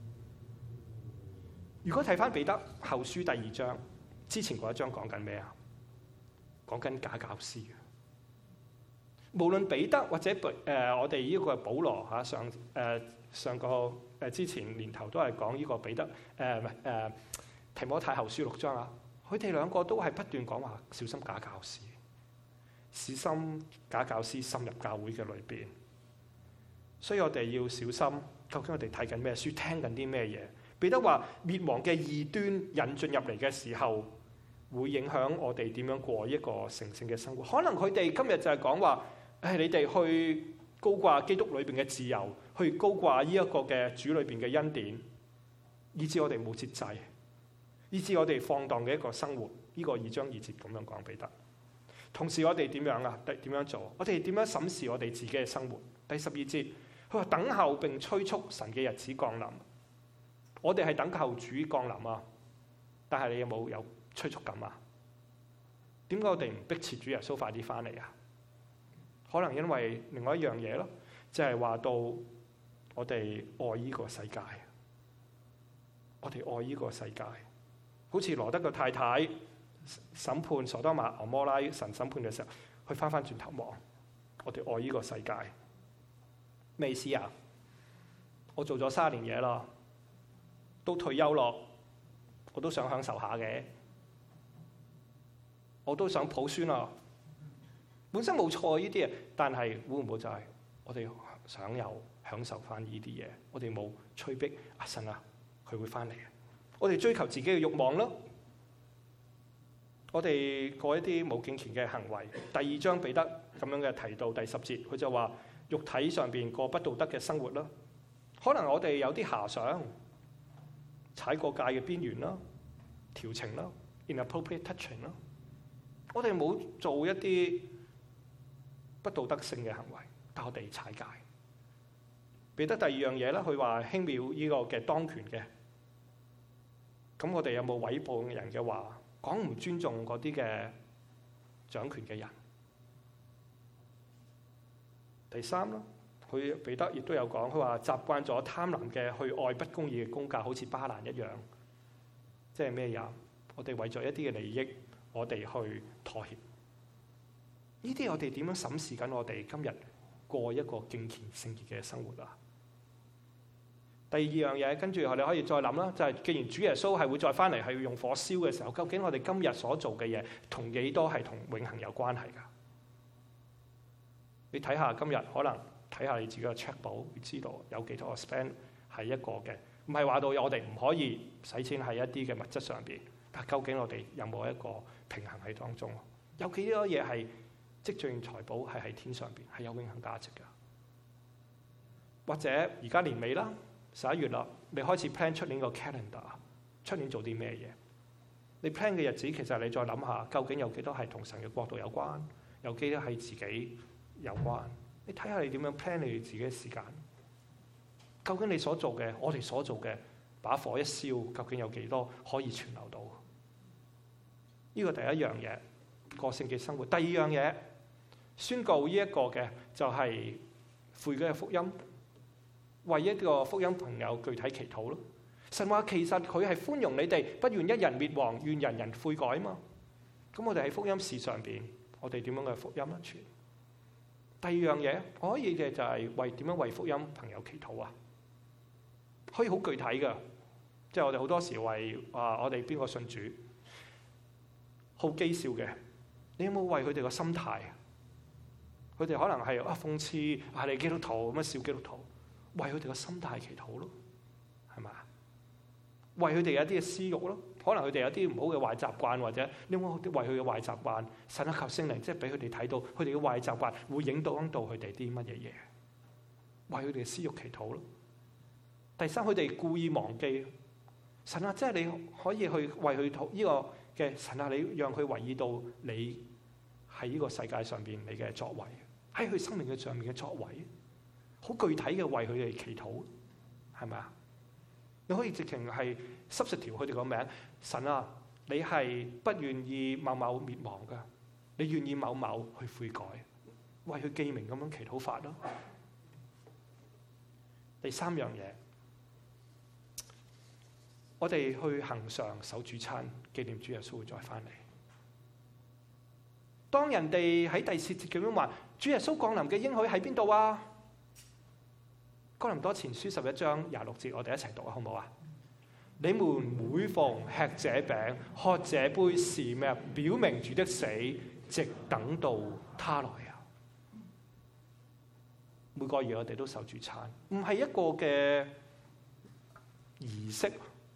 如果睇翻彼得後書第二章之前嗰一章講緊咩啊？講緊假教師。 無論彼得或者誒、呃、我哋呢個保羅嚇上誒、呃、上個誒、呃、之前年頭都係講呢個彼得誒唔係誒提摩太後書六章啊，佢哋兩個都係不斷講話小心假教師，小心假教師深入教會嘅裏邊。所以我哋要小心，究竟我哋睇緊咩書，聽緊啲咩嘢？彼得話滅亡嘅異端引進入嚟嘅時候，會影響我哋點樣過一個成聖嘅生活。可能佢哋今日就係講話，誒你哋去高掛基督裏邊嘅自由，去高掛呢一個嘅主裏邊嘅恩典，以致我哋冇節制，以致我哋放蕩嘅一個生活。呢、這個二章二節咁樣講彼得。同時我哋點樣啊？點樣做？我哋點樣審視我哋自己嘅生活？第十二節，佢話等候並催促神嘅日子降臨。我哋係等候主降臨啊，但係你有冇有，有催促感啊？點解我哋唔迫切主耶穌快啲翻嚟啊？可能因為另外一樣嘢咯，就係話到我哋愛呢個世界，我哋愛呢個世界，好似羅德嘅太太審判所多瑪俄摩拉神審判嘅時候，佢翻翻轉頭望，我哋愛呢個世界咩意思啊？我做咗三年嘢啦，都退休咯，我都想享受下嘅，我都想抱孫啊。本身冇錯呢啲嘢，但係會唔會就係我哋想有享受翻呢啲嘢？我哋冇催逼阿神啊，佢會翻嚟嘅。我哋追求自己嘅慾望咯。我哋過一啲冇敬虔嘅行為。第二章彼得咁樣嘅提到第十節，佢就話肉體上邊過不道德嘅生活啦。可能我哋有啲遐想，踩過界嘅邊緣啦，調情啦 ，inappropriate touching 啦。我哋冇做一啲不道德性嘅行為，但我哋踩界。彼得第二樣嘢咧，佢話輕蔑呢個嘅當權嘅。咁我哋有冇毀謗人嘅話，講唔尊重嗰啲嘅掌權嘅人？第三啦，佢彼得亦都有講，佢話習慣咗貪婪嘅去愛不公義嘅公教，好似巴蘭一樣。即係咩嘢？我哋為咗一啲嘅利益，我哋去妥協。呢啲我哋點樣審視緊我哋今日過一個敬虔聖潔嘅生活啊？第二樣嘢，跟住我哋可以再諗啦，就係、是、既然主耶穌係會再翻嚟，係要用火燒嘅時候，究竟我哋今日所做嘅嘢同幾多係同永恆有關係㗎？你睇下今日可能睇下你自己嘅 check 簿，你知道有幾多個 spend 係一個嘅，唔係話到我哋唔可以使錢喺一啲嘅物質上邊，但究竟我哋有冇一個平衡喺當中？有幾多嘢係積聚財寶係喺天上邊，係有永恆價值㗎？或者而家年尾啦，十一月啦，你開始 plan 出年個 calendar， 出年做啲咩嘢？你 plan 嘅日子，其實你再諗下，究竟有幾多係同神嘅國度有關，有幾多係自己有關？你睇下你點樣 plan 你自己嘅時間？究竟你所做嘅，我哋所做嘅，把火一燒，究竟有幾多可以存留到？呢個第一樣嘢，過聖潔生活。第二樣嘢，宣告呢一個嘅就係悔改嘅福音，為一個福音朋友具體祈禱咯。神話其實佢係寬容你哋，不願一人滅亡，願人人悔改嘛。咁我哋喺福音事上邊，我哋點樣嘅福音咧傳？第二樣嘢可以嘅就係為點樣為福音朋友祈禱啊？可以好具體嘅，即係我哋好多時為啊我哋邊個信主，好譏笑嘅。你有冇為佢哋個心態？佢哋可能係啊諷刺係你基督徒咁樣笑基督徒，為佢哋個心態祈禱咯，係咪？為佢哋有啲嘅私慾咯，可能佢哋有啲唔好嘅壞習慣，或者你有冇啲為佢嘅壞習慣，神啊求聖靈，即係俾佢哋睇到佢哋嘅壞習慣會影響到佢哋啲乜嘢嘢，為佢哋嘅私慾祈禱咯。第三，佢哋故意忘記神啊，即係你可以去為佢禱呢個嘅神啊，你讓佢懷疑到你喺呢個世界上邊你嘅作為，喺佢生命嘅上面嘅作為，好具體嘅為佢哋祈禱，係咪啊？你可以直情係濕實條佢哋個名，神啊，你係不願意某某滅亡㗎，你願意某某去悔改，為佢記名咁樣祈禱法咯。第三樣嘢，我哋去恆常守主餐，紀念主耶穌會再翻嚟。 當人哋喺第四節咁樣話，主耶穌降臨嘅應許喺邊度啊？哥林多前書十一章廿六節，我哋一齊讀啊，好唔好啊？你們每逢吃這餅、喝這杯，是咩？表明主的死，直等到他來啊！每個月我哋都守主餐，唔係一個嘅儀式，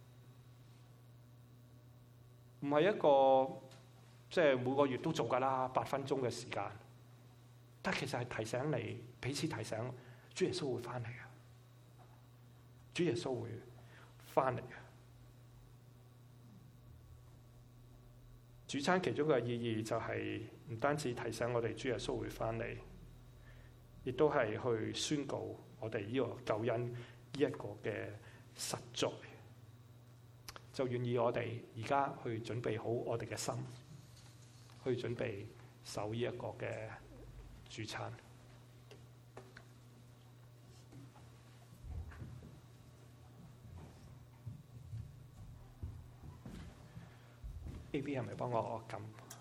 唔係一個即係每個月都做㗎啦，八分鐘嘅時間。但其實係提醒你，彼此提醒，主耶穌會翻嚟啊！主耶穌會翻嚟啊！主餐其中嘅意義就係唔單止提醒我哋主耶穌會翻嚟，亦都係去宣告我哋呢個救恩呢一個嘅實在。就願意我哋而家去準備好我哋嘅心，去準備守呢一個嘅主餐。A B 係咪幫我撳？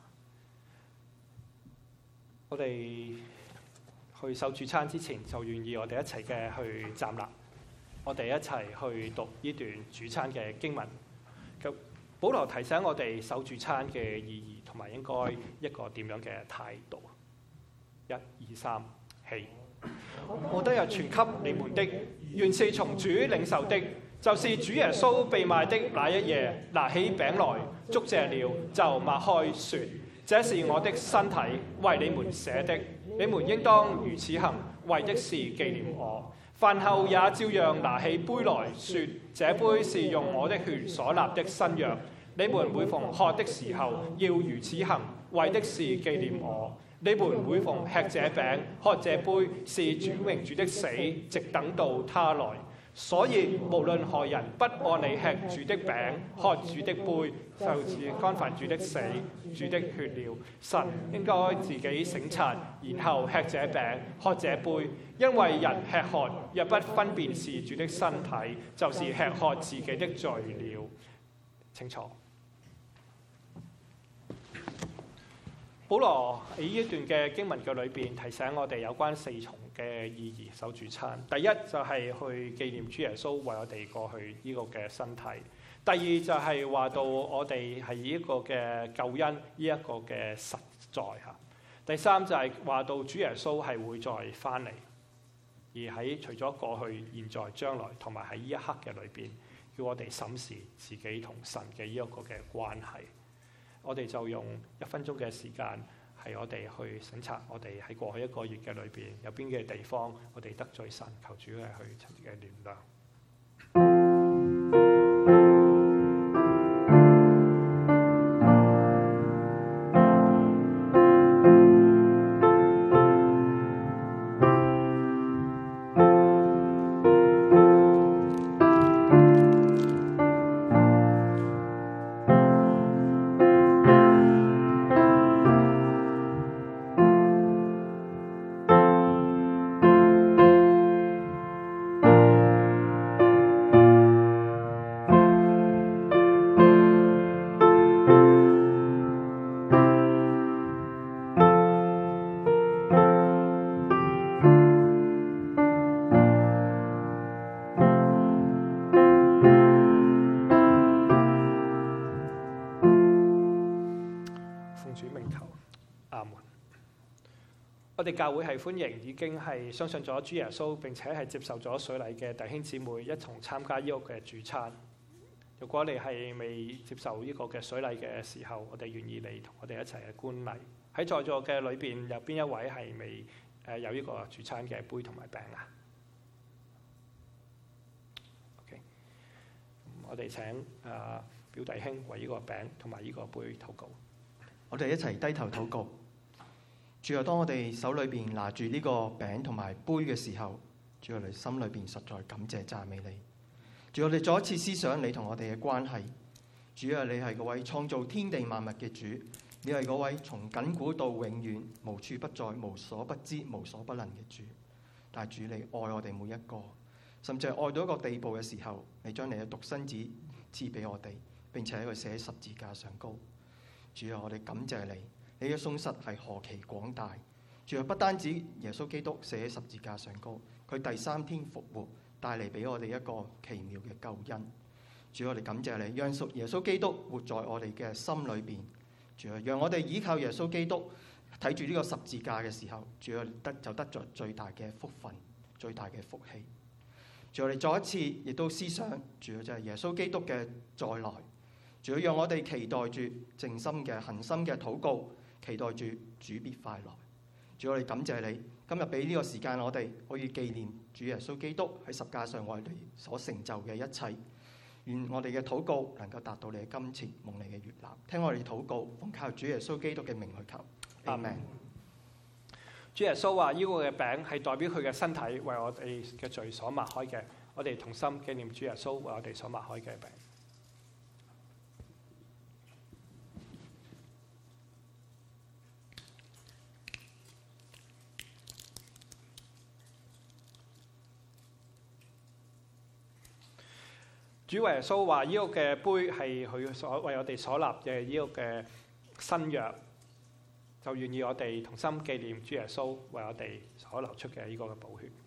我哋去守主餐之前，就願意我哋一齊嘅去站立，我哋一齊去讀呢段主餐嘅經文。咁保羅提醒我哋守主餐嘅意義，同埋應該一個點樣嘅態度。一、二、三，起！我得日傳給你們的，原是從主領受的，就是主耶穌被賣的那一夜，拿起餅來，祝謝了，就擘開說：這是我的身體，為你們捨的，你們應當如此行，為的是紀念我。飯後也照樣拿起杯來說：這杯是用我的血所立的新約，你們每逢喝的時候要如此行，為的是紀念我。你們每逢吃這餅、喝這杯，是轉榮主的死，直等到他來。所以無論何人不按理吃主的餅、喝主的杯，就是干犯主的死、主的血了。神應該自己省察，然後吃這餅、喝這杯，因為人吃喝若不分辨是主的身體，就是吃喝自己的罪了。清楚。保羅喺呢一段嘅經文嘅裏邊提醒我哋有關四重嘅意義守主餐。第一就係去紀念主耶穌為我哋過去呢個嘅身體。第二就係話到我哋係呢一個嘅救恩呢一個嘅實在嚇。第三就係話到主耶穌係會再翻嚟，而喺除咗過去、現在、將來同埋喺呢一刻嘅裏邊，叫我哋審視自己同神嘅呢一個嘅關係。我哋就用一分鐘嘅時間，係我哋去審查我哋喺過去一個月嘅裏邊有邊嘅地方，我哋得罪神，求主係去尋嘅原諒。我哋教會係歡迎已經係相信咗主耶穌並且係接受咗水禮嘅弟兄姊妹一同參加呢個嘅主餐。如果你係未接受呢個嘅水禮嘅時候，我哋願意嚟同我哋一齊嘅觀禮。喺在座嘅裏邊有邊一位係未誒有呢個主餐嘅杯同埋餅啊 ？OK， 我哋請啊表弟兄為呢個餅同埋呢個杯禱告。 我哋一齊低頭禱告。主啊，當我哋手裏邊拿住呢個餅同埋杯嘅時候，主啊，我哋心裏邊實在感謝讚美你。主啊，我哋再一次思想你同我哋嘅關係。主啊，你係嗰位創造天地萬物嘅主，你係嗰位從亙古到永遠無處不在、無所不知、無所不能嘅主。但係主，你愛我哋每一個，甚至係愛到一個地步嘅時候，你將你嘅獨生子賜俾我哋，並且喺佢寫喺十字架上高。主啊，我哋感謝你。 你嘅信實係何其廣大。主啊，不單止耶穌基督死喺十字架上高，佢第三天復活，帶嚟俾我哋一個奇妙嘅救恩。主，我哋感謝你，讓屬耶穌基督活在我哋嘅心裏邊。主啊，讓我哋依靠耶穌基督，睇住呢個十字架嘅時候，主啊，得就得着最大嘅福分，最大嘅福氣。主，我哋再一次亦都思想，主啊，就係耶穌基督嘅再來。主啊，讓我哋期待住靜心嘅恒心嘅禱告，期待住主必快來。主，我哋感謝你，今日俾呢個時間我哋可以紀念主耶穌基督喺十架上為我哋所成就嘅一切。願我哋嘅禱告能夠達到你嘅金錢，蒙你嘅悅納。聽我哋禱告，奉靠主耶穌基督嘅名去求。阿們。 主耶穌話：呢個嘅餅係代表佢嘅身體，為我哋嘅罪所擘開嘅。我哋同心紀念主耶穌為我哋所擘開嘅餅。主耶穌話：呢個嘅杯係佢所為我哋所立嘅呢個嘅新約，就願意我哋同心紀念主耶穌為我哋所流出嘅呢個嘅寶血。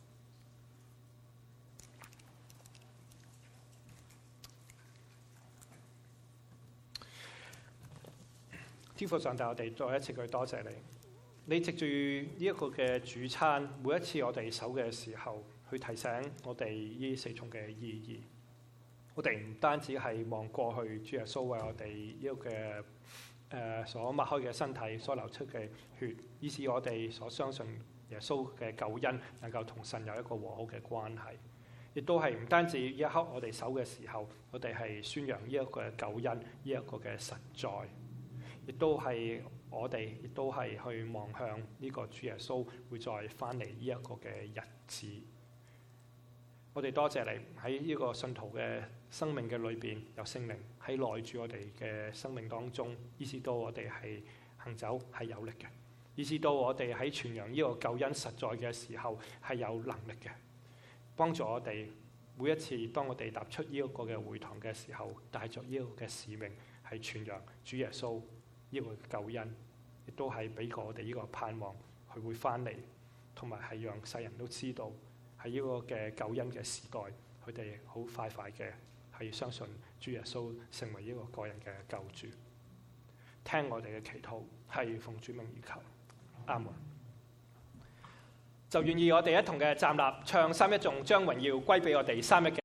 天父上帝，我哋再一次句多謝你。你藉住呢一個嘅主餐，每一次我哋守嘅時候，去提醒我哋呢四重嘅意義。我哋唔單止係望過去主耶穌為我哋呢個嘅誒所擘開嘅身體所流出嘅血，以致我哋所相信耶穌嘅救恩能夠同神有一個和好嘅關係。亦都係唔單止一刻我哋守嘅時候，我哋係宣揚呢一個嘅救恩，呢一個嘅實在，亦都係我哋亦都係去望向呢個主耶穌會再翻嚟呢一個嘅日子。我哋多謝你喺呢個信徒嘅生命嘅裏邊，有聖靈喺內住我哋嘅生命當中，以致到我哋係行走係有力嘅，以致到我哋喺傳揚呢個救恩實在嘅時候係有能力嘅，幫助我哋每一次當我哋踏出呢一個嘅會堂嘅時候，帶着呢個嘅使命係傳揚主耶穌呢個救恩，亦都係俾過我哋呢個盼望佢會翻嚟，同埋係讓世人都知道。喺呢個嘅救恩嘅時代，佢哋好快快嘅係相信主耶穌成為呢個個人嘅救主。聽我哋嘅祈禱，係奉主名而求，阿門。就願意我哋一同嘅站立，唱三一頌，將榮耀歸俾我哋三一嘅。